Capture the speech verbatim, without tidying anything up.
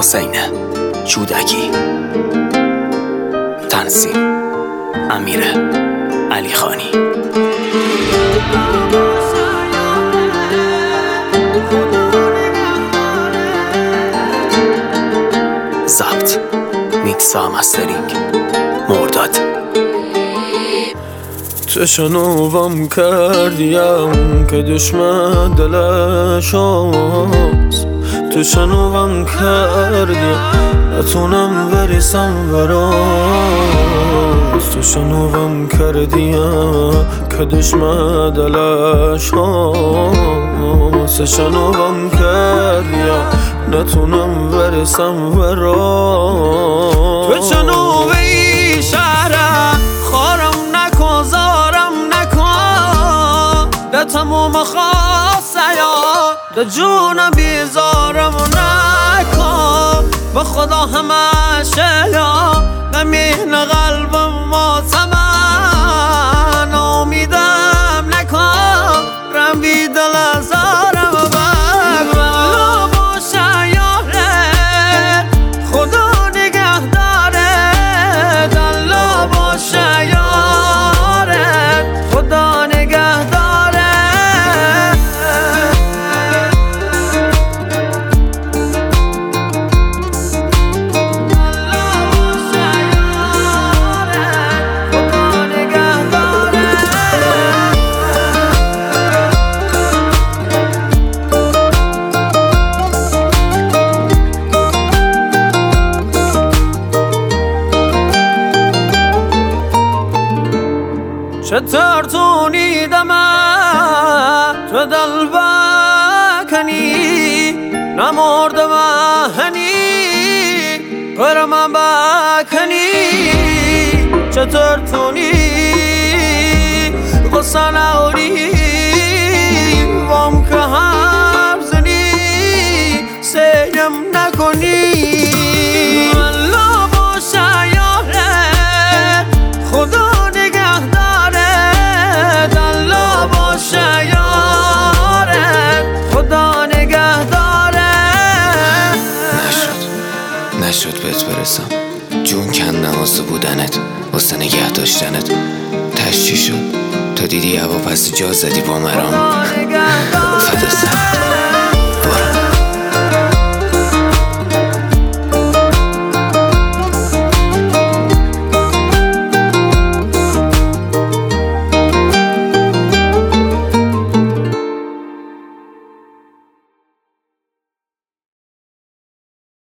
حسین جودکی، تنظیم امیر علی خانی. ضبط میکس و مسترینگ مرداد. چشنوام کردیم که دشمن دلش هست، چشنوام کردیم نتونم برسم براست، چشنوام کردیم که دشمن دلش هست، چشنوام کردیم نتونم برسم براست. چشنوی شهرم خارم نکن زارم نکن، ده تموم خواست یا ده جونم بیزارم نکن، به خدا همشه یا نمین قلبم ماتمن، امیدم نکن رم بی دل ازارم چطور تونیدم تو دل بکنی، نمردم هنی قرم بکنی، چطور تونی غصه نوری وام که هم زنی سیم نکنی. الله باشه یاره خدا نشد بهت برسم، جون کندم واسه بودنت، واسه نگه داشتنت. تش چی شد؟ تا دیدی هوا پس جا زدی با مرام. فدا سر